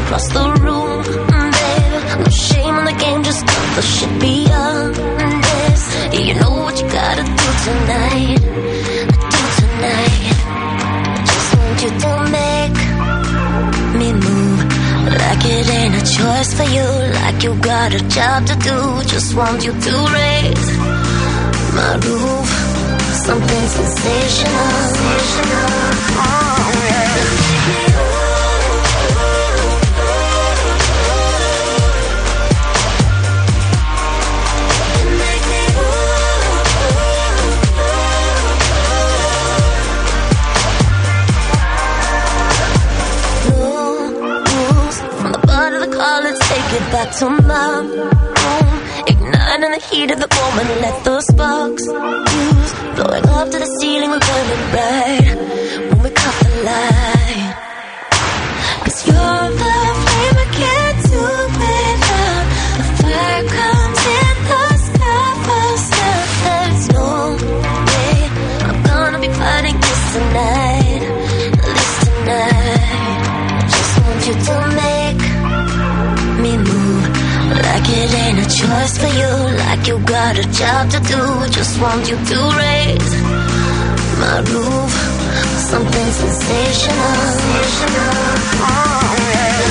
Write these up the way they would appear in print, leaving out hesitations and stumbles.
across the room, babe. No shame in the game, just cut the shit beyond this. Yeah, you know what you gotta do tonight. Do tonight. I just want you to make me move like it ain't a choice for you, like you got a job to do. Just want you to raise my roof, something sensational. Oh, yeah. Take it back to my room, igniting the heat of the moment. Let those sparks fuse, blowing up to the ceiling. We're burning bright when we cut the light. 'Cause you're the flame I can't do without. The fire comes in the sky first. There's no way I'm gonna be fighting this tonight, this tonight. I just want you to make me move like it ain't a choice for you, like you got a job to do. Just want you to raise my roof, something sensational. Oh, yeah.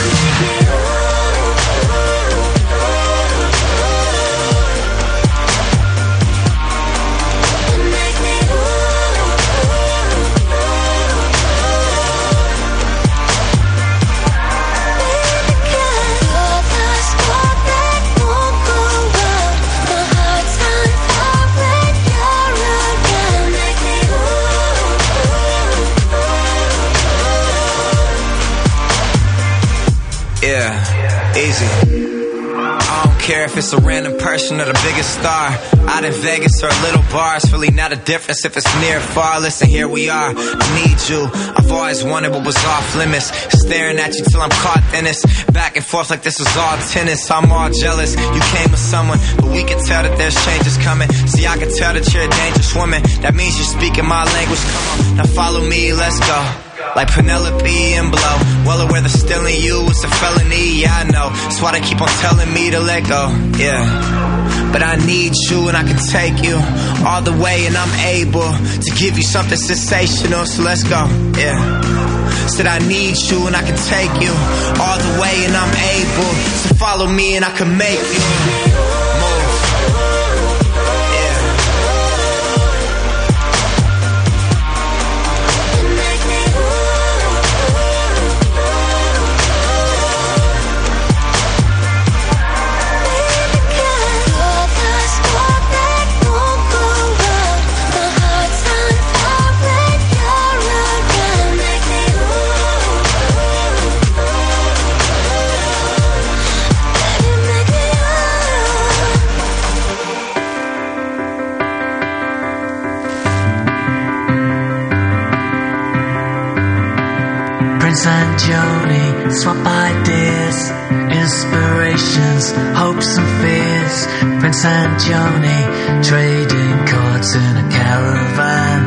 Yeah, easy. I don't care if it's a random person or the biggest star. Out in Vegas or a little bar, it's really not a difference if it's near or far. Listen, here we are, I need you. I've always wanted what was off limits, staring at you till I'm caught in this. Back and forth like this is all tennis. I'm all jealous, you came with someone, but we can tell that there's changes coming. See, I can tell that you're a dangerous woman. That means you're speaking my language. Come on, now follow me, let's go. Like Penelope and Blow. Well aware that stealing you is a felony, yeah I know. That's why they keep on telling me to let go, yeah. But I need you and I can take you all the way, and I'm able to give you something sensational. So let's go, yeah. Said I need you and I can take you all the way, and I'm able to follow me and I can make you move. Prince and Joni swap ideas, inspirations, hopes and fears. Prince and Joni trading cards in a caravan.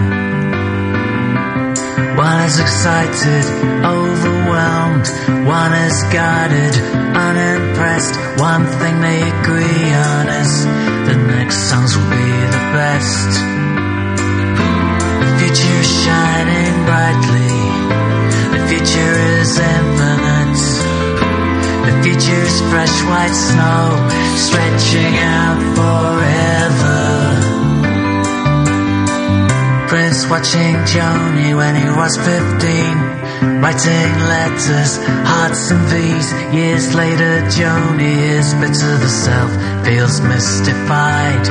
One is excited, overwhelmed. One is guarded, unimpressed. One thing they agree on is the next songs will be the best. The future is shining brightly. The future is infinite. The future is fresh white snow, stretching out forever. Prince watching Joni when he was 15, writing letters, hearts and V's. Years later Joni is bitter of herself, feels mystified.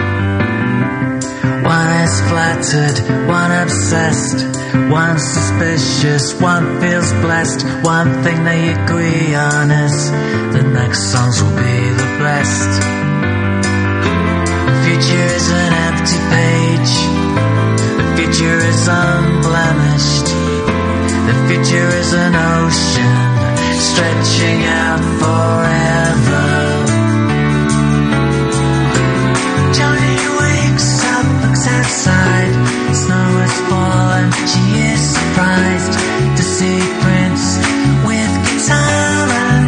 One is flattered, one obsessed, one suspicious, one feels blessed. One thing they agree on is the next songs will be the best. The future is an empty page. The future is unblemished. The future is an ocean stretching out forever. Joni wakes up, looks outside. Snow has fallen, she is surprised to see Prince with guitar.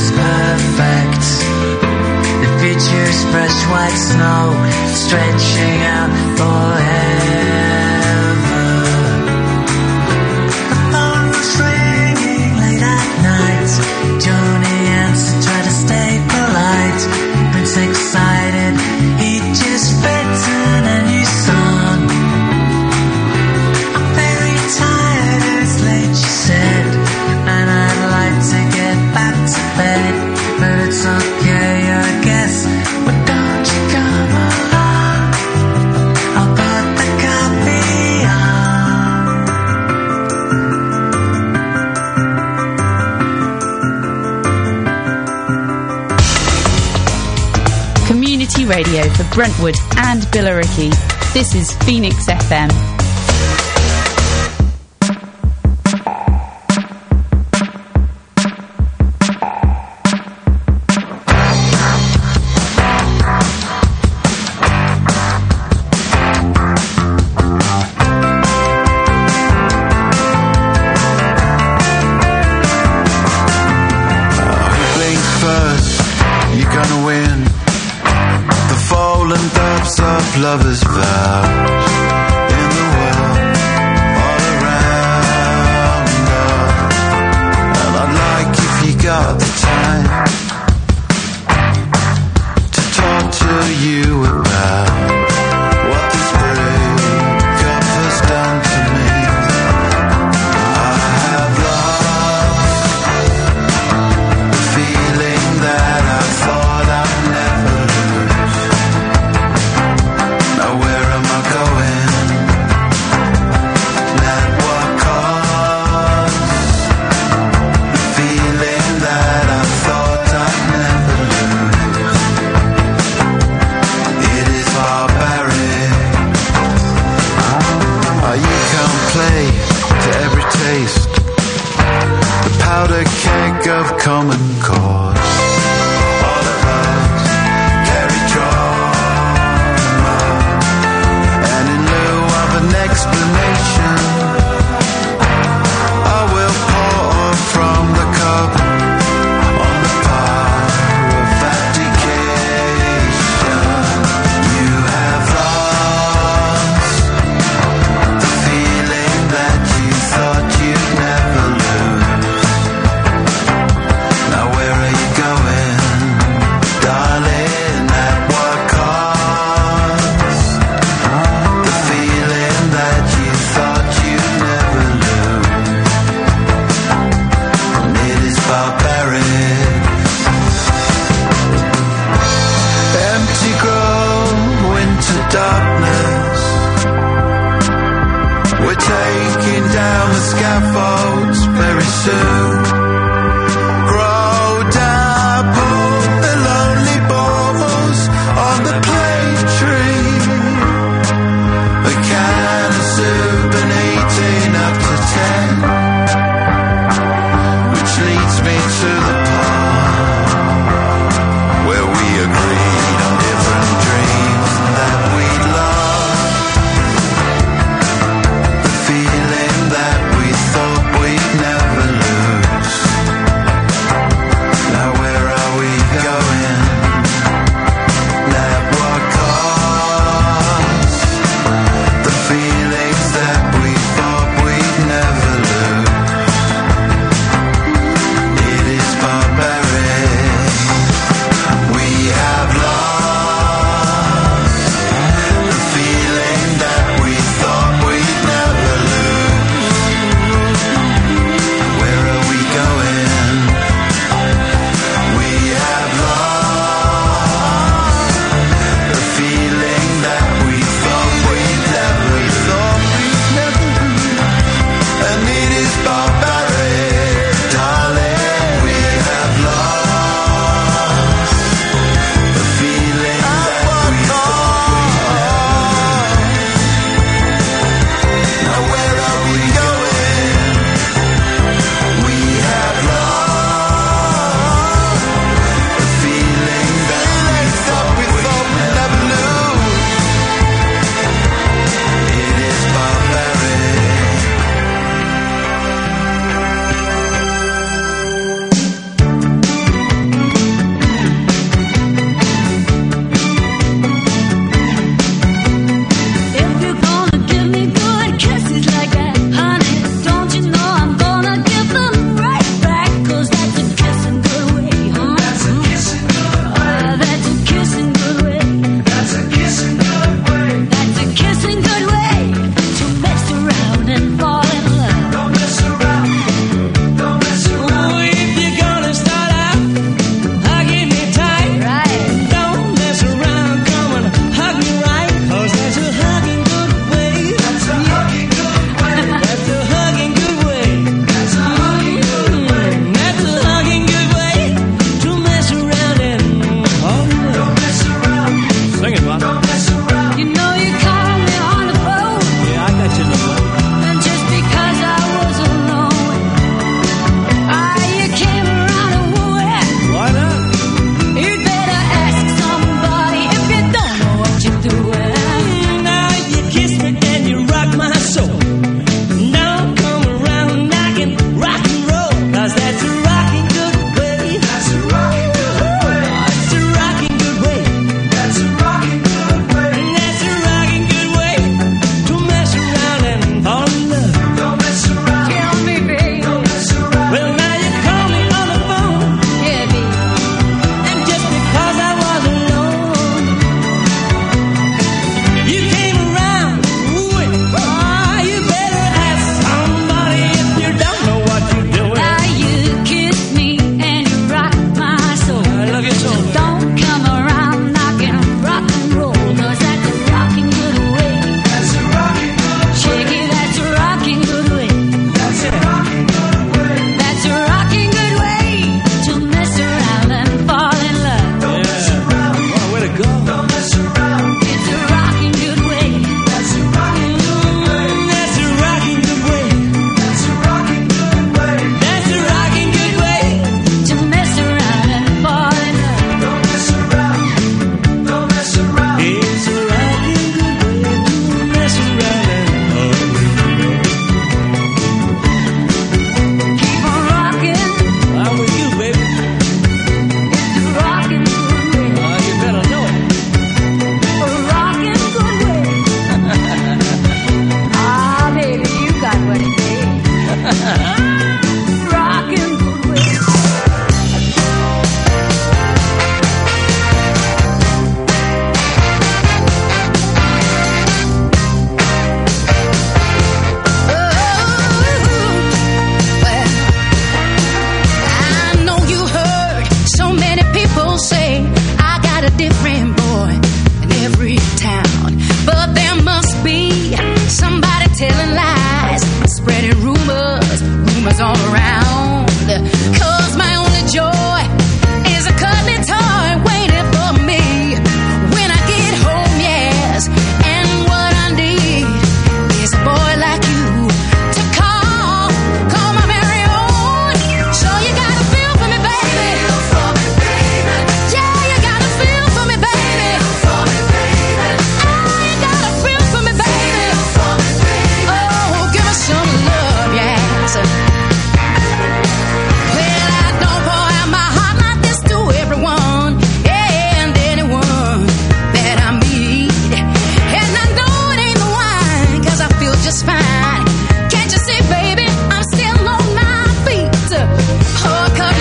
was perfect. The future's fresh white snow stretching out forever. The phone was ringing late at night. Johnny answered, tried to stay polite. Prince excited, he'd just written a new song. I'm very tired, it's late, she said, and I'd like to get back to bed, but it's okay, I guess. But don't you come along, I'll put the coffee on. Community radio for Brentwood and Billericay. This is Phoenix FM. Lovers' vows in the world all around us, and I'd like, if you got the time, to talk to you about what this breakup has done to me. I have lost the feeling that I thought I'd never lose. Now where am I going? At what cost? The feeling that I thought I'd never lose. It is barbaric. You can't play to every taste. The powder keg of common cause. All of us carry trauma, and in lieu of an explanation, I will pour from the cup on the pyre of abdication. You have lost the feeling that you thought you'd never lose. Now where are you going, darling? At what cost? The feeling that you thought you'd never lose. It is barbaric. Empty grow into darkness. We're taking down the scaffolds very soon. Grow double the lonely balls on the plane tree. A can of soup and 18 up to 10, which leads me to the part where we agreed on different dreams that we'd lost. The feeling that we thought we'd never lose. Now where are we going? At what cost? The feelings that we thought we'd never lose. It is barbaric.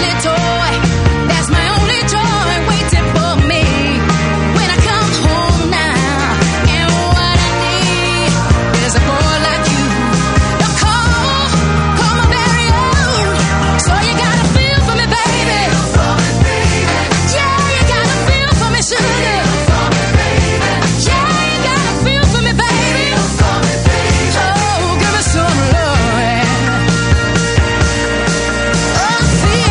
cuddly toy. That's my only joy waiting for me when I come home now. And what I need is a boy like you. Now call my very own. So you gotta feel for me, baby. Yeah, you gotta feel for me, sugar. Yeah, you gotta feel for me, baby. Oh, give me some love. Oh,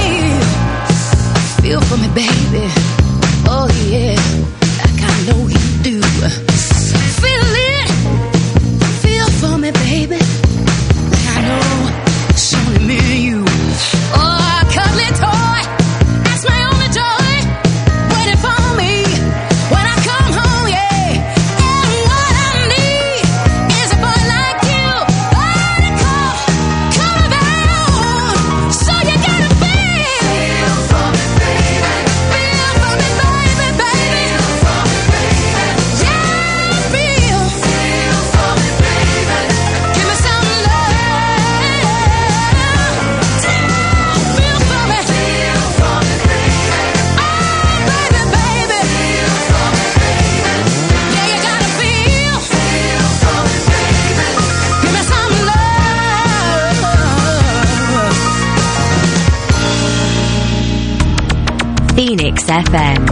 feel for me, baby. Oh yeah, like I know you do. Feel it, feel for me, baby. Like I know it's only me and you. Oh, cuddly toy, that's my only joy, waiting for me when I come home, yeah. And what I need is a boy like you. Oh, to come around. So you gotta feel for me, baby. Feel for me, baby, baby. Yeah, feel for me, baby. Give me some love. Feel for me, baby. Oh, baby, baby. Yeah, you gotta feel for me, baby. Give me some love. Phoenix FM.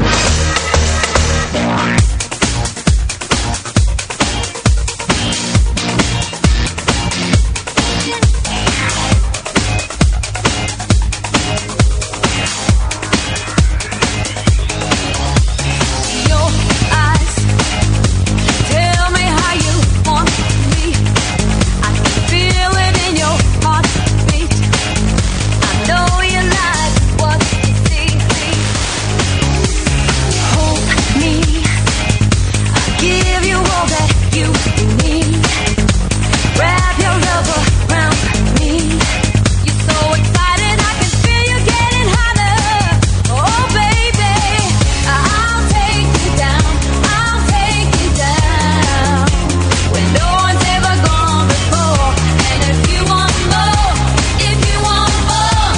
Your eyes tell me how you want me. I can feel it in your heartbeat. I know you like what you see. Hold me, I'll give you all that you need. Wrap your love around me. You're so excited, I can feel you getting hotter. Oh baby, I'll take you down. I'll take you down where no one's ever gone before. And if you want more, if you want more,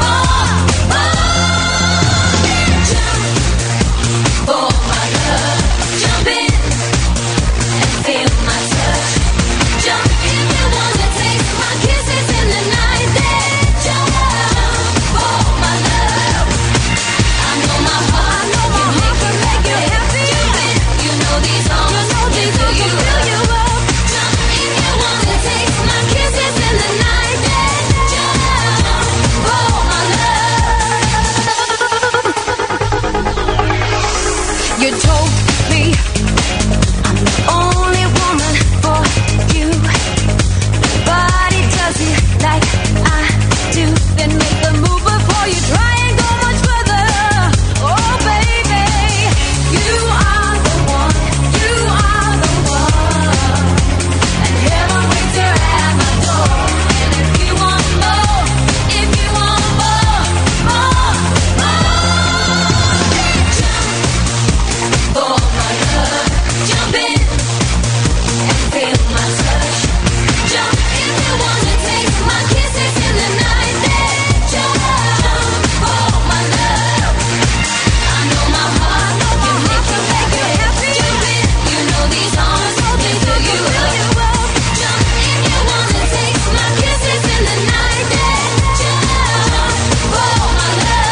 then jump for my love. Jump in and feel my touch. Jump if you wanna taste my kisses in the night. Then jump for my love. I know my heart can make you happy. You know these arms will fill you up. Jump if you wanna taste my kisses in the night. Then jump for my love. You told me I'm the only woman for you. Nobody does it like I do. Then make the move before you try and go much further. Oh baby, you are the one. You are the one. And heaven waits here at my door. And if you want more, if you want more, then jump for my love. Jump in and feel my touch. Jump if you wanna taste my kisses in the night. Then jump for my love. I know my heart can make you happy. Jump in, you know these arms will fill you up. Jump if you wanna taste my kisses in the night. Then jump for my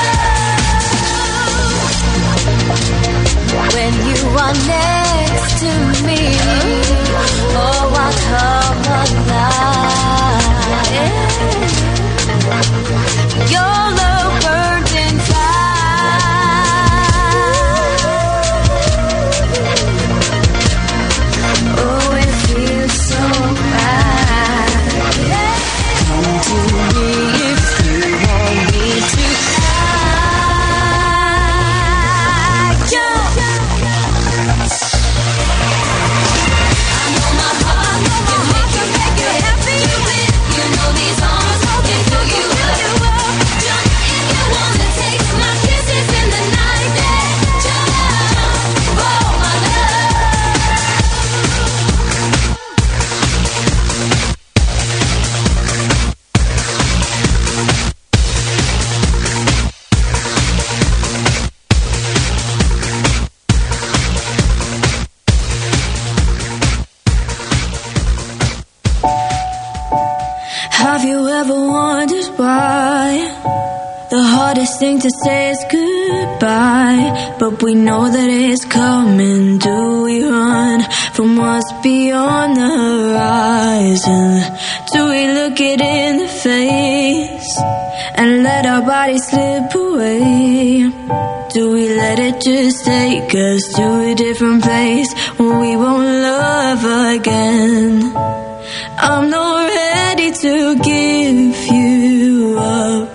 love. When you are next to me, oh, I come alive. Your love burns inside. Oh, it feels so right. Come to me if you want me to. Jump. I know my heart can make you happy. You know these arms will The hardest thing to say is goodbye, but we know that it's coming. Do we run from what's beyond the horizon? Do we look it in the face and let our bodies slip away? Do we let it just take us to a different place where we won't love again? I'm not ready to give you up,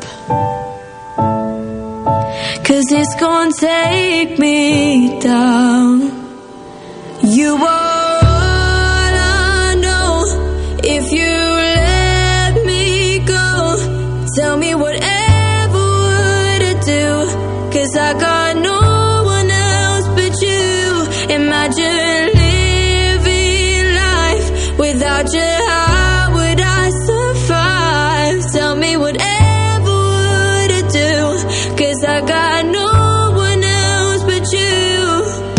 'cause it's gonna take me down. You are all I know. If you let me go, tell me whatever would I do, 'cause I got no one else but you. Imagine living life without you. How would I survive? Tell me whatever would I do, 'cause I got no one else but you.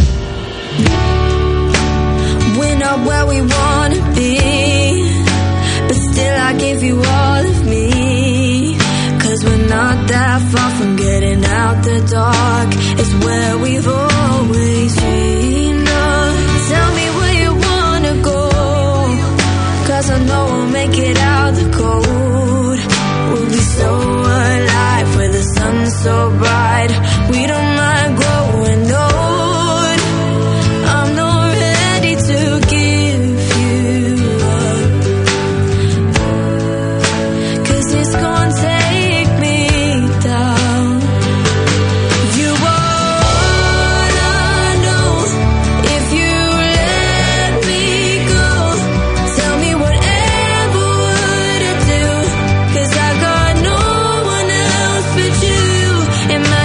We're not where we wanna be, but still I give you all of me, 'cause we're not that far from getting out the dark. It's where we've always dreamed of. Tell me where you wanna go, 'cause I know we'll make it out the cold. We'll be so alive with the sun so bright. We don't mind growing old. I'm not ready to give you up, 'cause it's gonna take me down. You are all I know. If you let me go, tell me whatever would I do, 'cause I got no one else but you. Imagine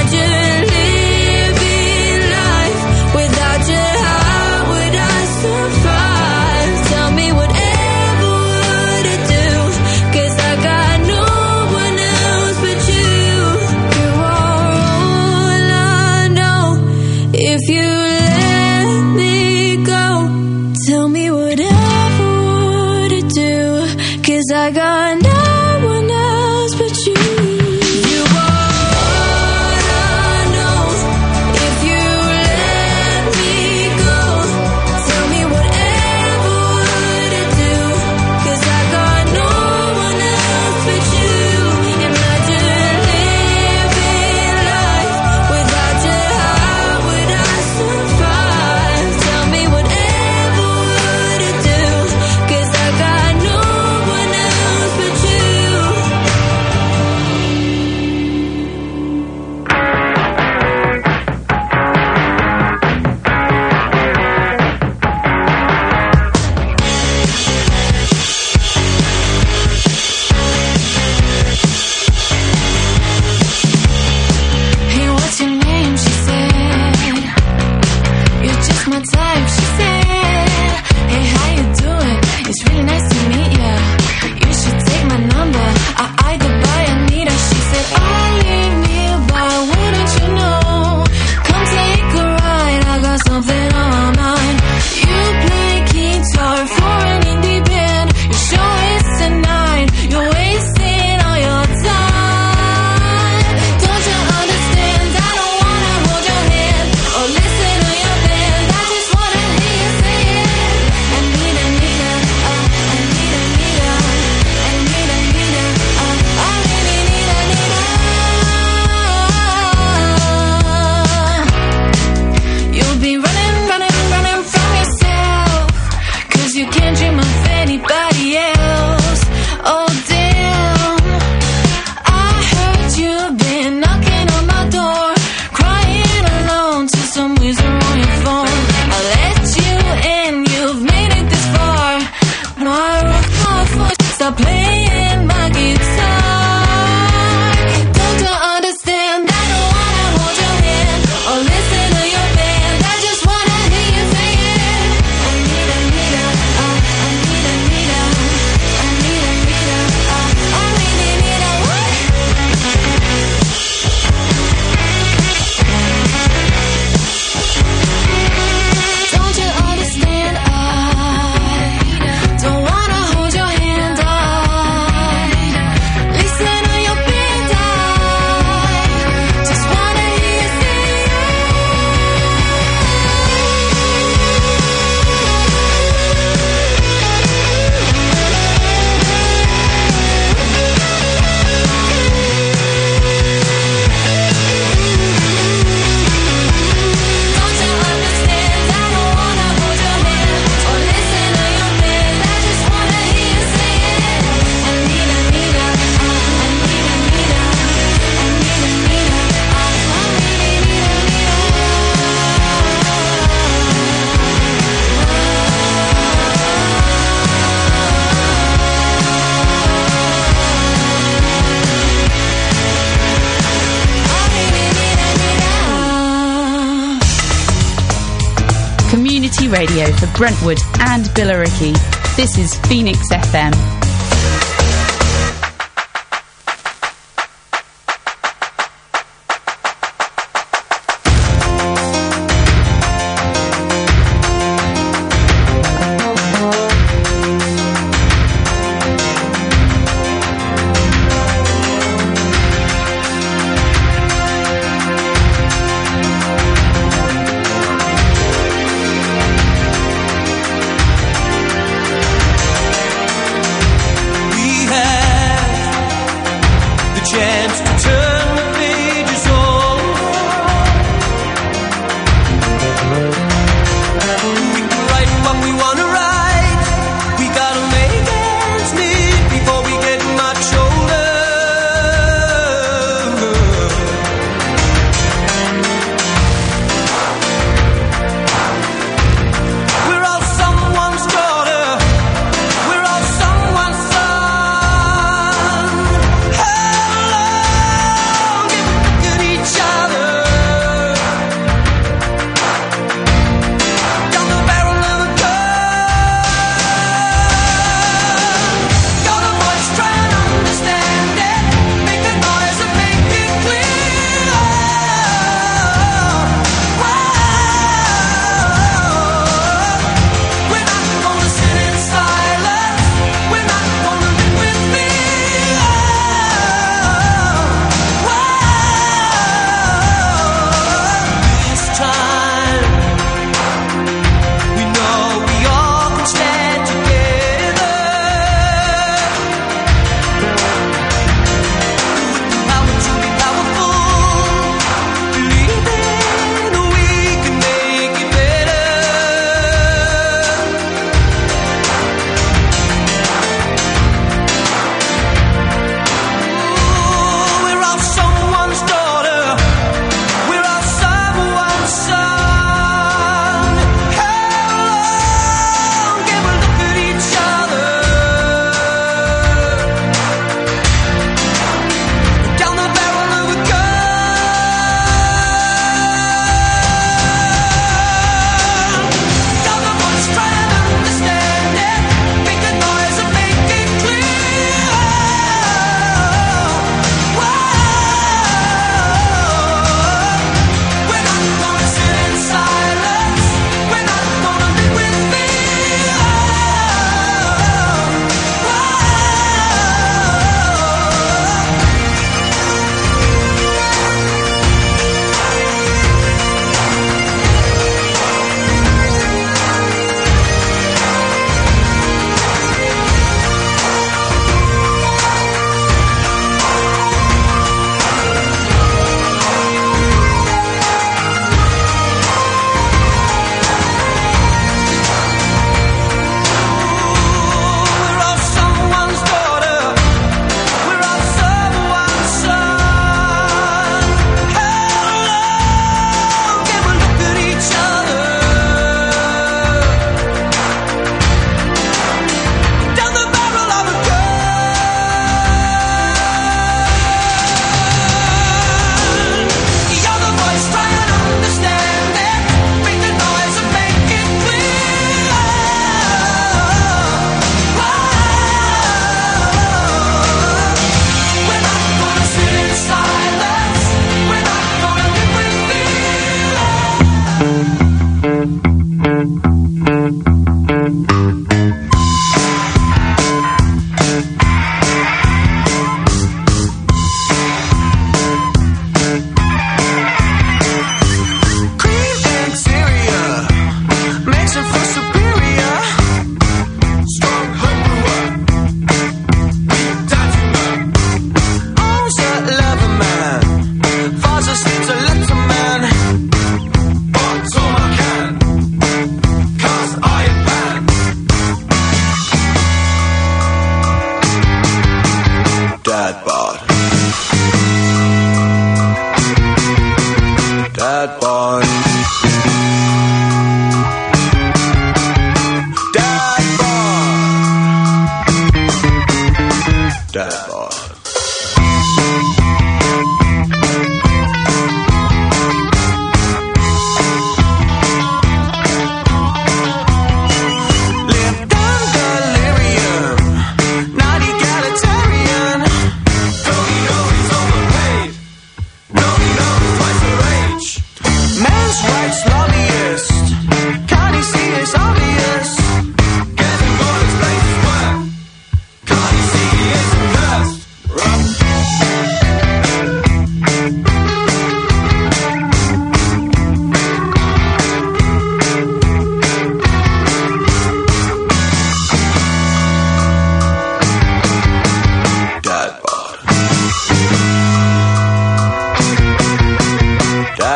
radio for Brentwood and Billericay. This is Phoenix FM.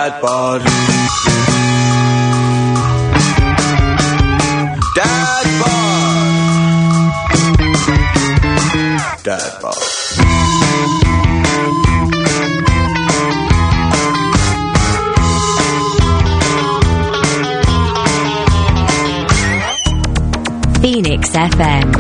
Dad bod. Dad bod. Dad bod. Phoenix FM.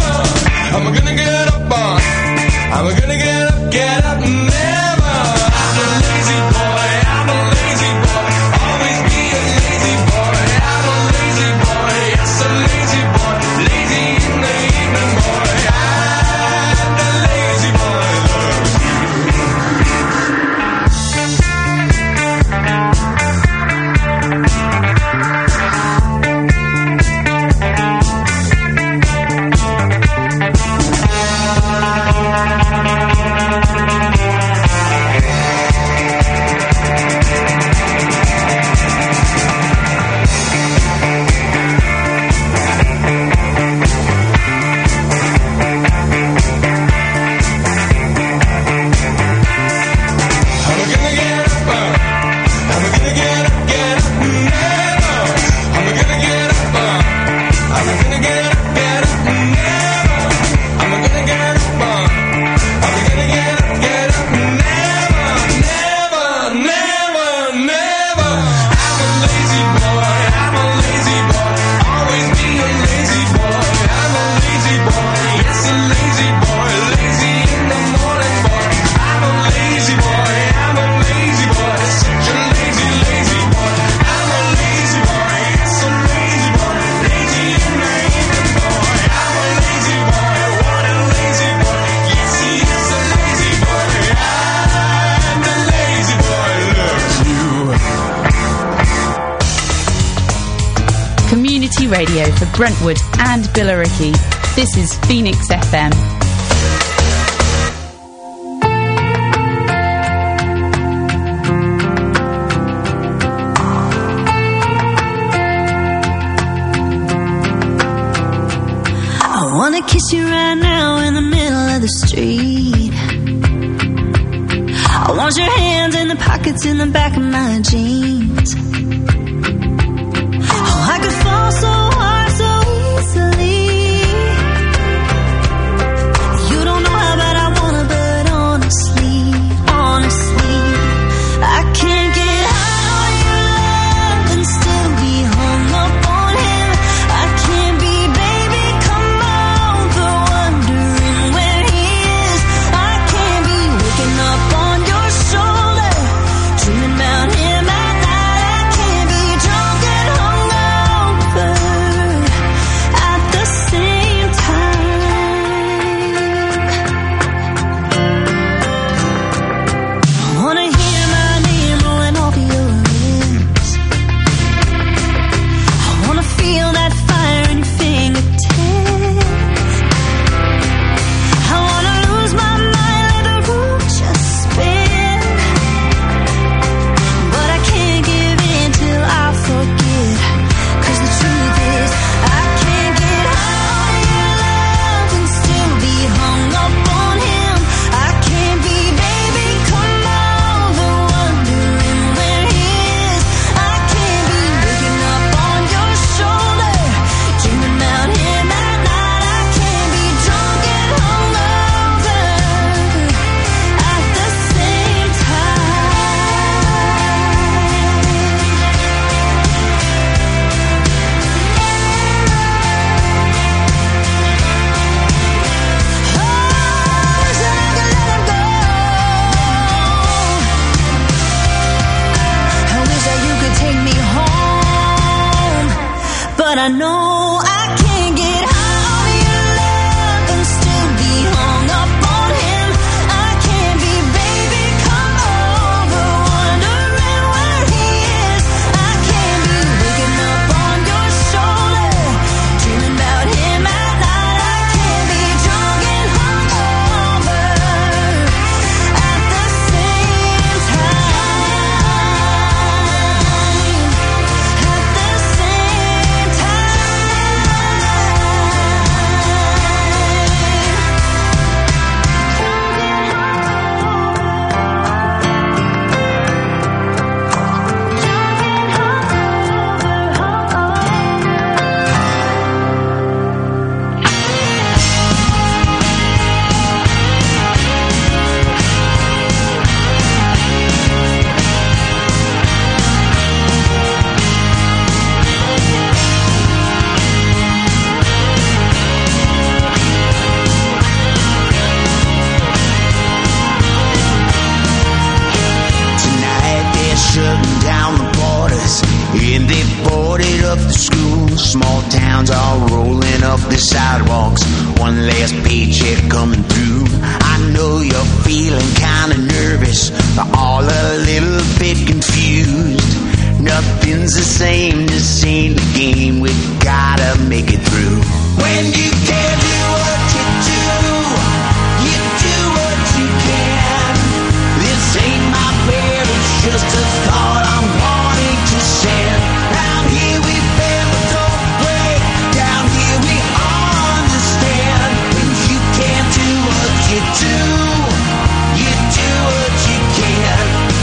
I'm gonna get up, get up, never. radio for Brentwood and Billericay. This is Phoenix FM. I wanna kiss you right now in the middle of the street. I want your hands in the pockets in the back of my jeans. Oh, I could fall so hard so easily. You don't know how bad I wanna, but honestly, I can't get high on your love and still be hung up on him. I can't be, baby, come over, wondering where he is. I can't be waking up on your shoulder, dreaming about him at night. I can't be drunk and hungover at the same time. I wanna hear my name rolling off your lips. I wanna feel that fire in your fingertips. I wanna lose my mind, let the room just spin. But I can't give in till I forget. 'Cause the truth is, I can't get high on your love and still be hung up on him. I can't be, baby, come over, wondering where he is. I can't be waking up on your shoulder, dreaming about him at night. I can't be drunk and hungover at the same I wish that you could take me home, but I know I can't get high on your love and still be hung up on him. I can't be, baby, come over, wondering where he is. I can't be waking up on your shoulder, dreaming about him at night. I can't be drunk and hungover at the same time. At the same Tonight they're shutting down the borders and they boarded up the schools. Small towns are rolling up the sidewalks. One last paycheck coming through. I know you're feeling kinda nervous, all a little bit confused. Nothing's the same, this ain't the game. We gotta make it through. When you can't do what you do, you do what you can. This ain't my prayer, it's just a thought I'm wanting to send. Down here we bend but don't break. Down here we all understand. When you can't do what you do, you do what you can.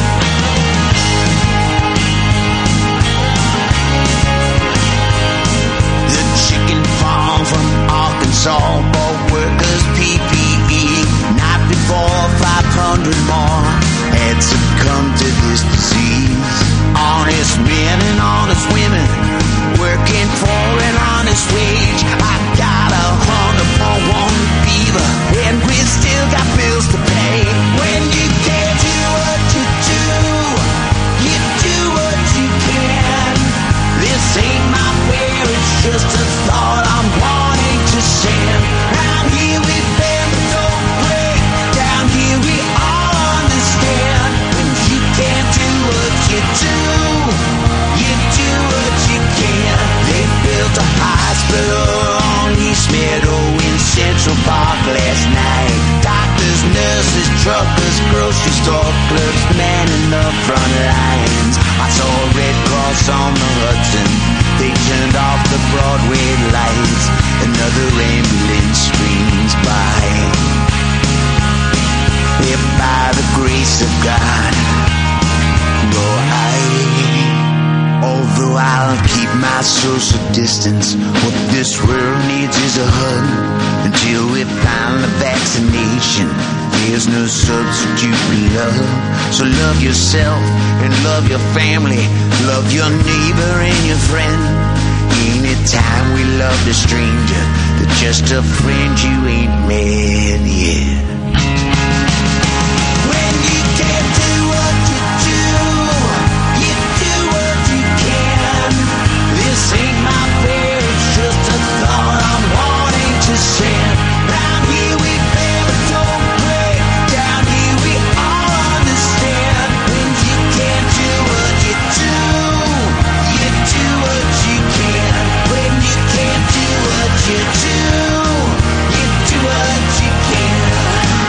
The chicken farm from Arkansas bought workers PPE. Night before 500 more had succumbed to this disease. Honest men and honest women working for an honest wage. I got 100.1 fever and we still got bills to pay. When you can't do what you do, you do what you can. This ain't my prayer, it's just a thought I'm wanting to send. Round here we bend but don't break. Down here we all understand. When you can't do what you do, you do what you can. They built a house grocery store clerks, man in the front lines. I saw a Red Cross on the Hudson. They turned off the Broadway lights. Another ambulance screams by. If by the grace of God, go although I'll keep my social distance, what this world needs is a hug. Until we find the vaccination, there's no substitute for love. So love yourself and love your family. Love your neighbor and your friend. Anytime we love a stranger, they're just a friend you ain't met yet. When you can't do what you do, you do what you can. This ain't my fear, it's just a thought I'm wanting to send. Round here we never don't pray. Down here we all understand. When you can't do what you do, you do what you can. When you can't do what you do, you do what you can.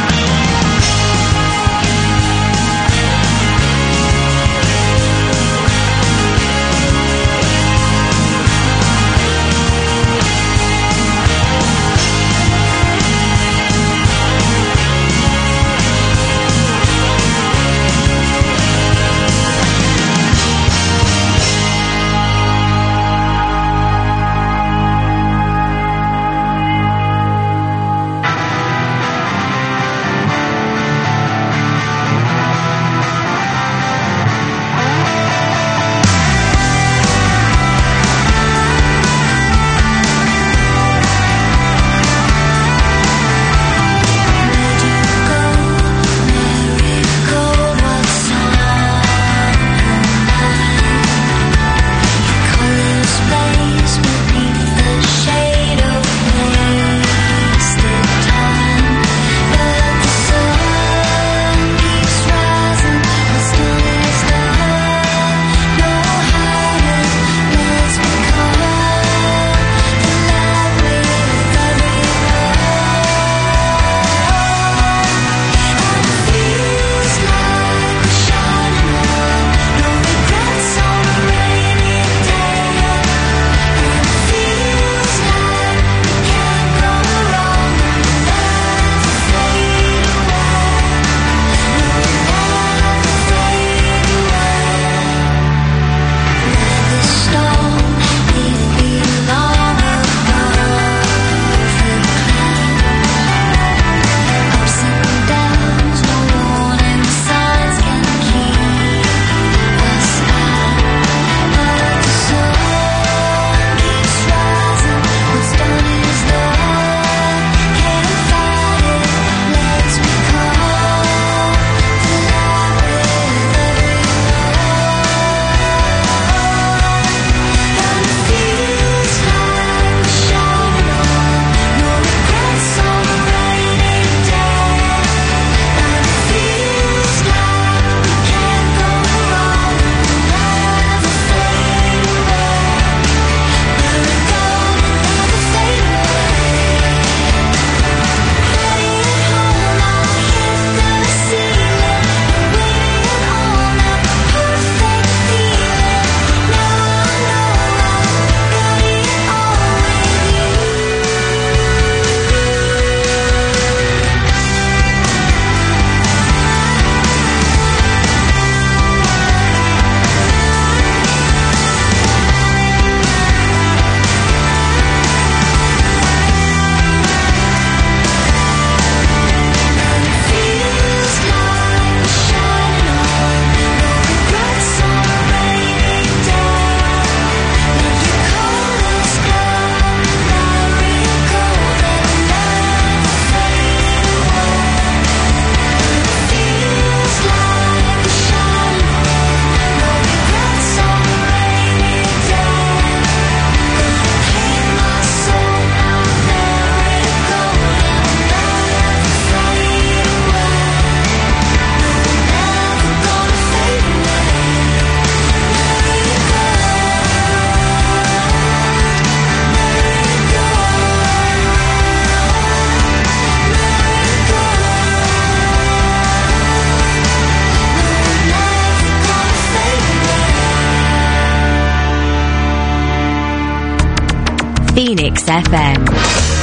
Phoenix FM.